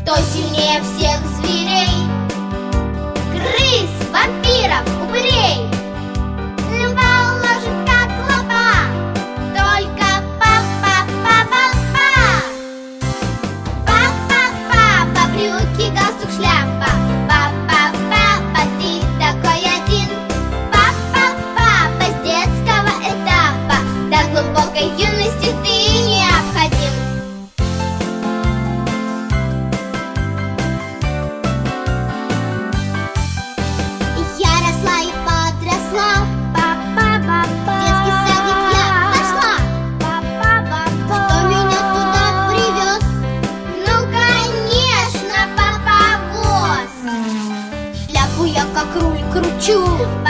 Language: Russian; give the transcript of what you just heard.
Кто сильнее всех зверей? Крыс, вампиров, упырей. Льва уложит как лапа, только па-па-па-па-па. Па-па-па-па, брюки, галстук, шляпа. Па-па-па-па, ты такой один. Па-па-па-па, с детского этапа до глубокой юности ты необходим. Я росла и подросла, в детский садик я пошла. Кто меня туда привез? Ну, конечно, папа-воз. Шляпу я как руль кручу,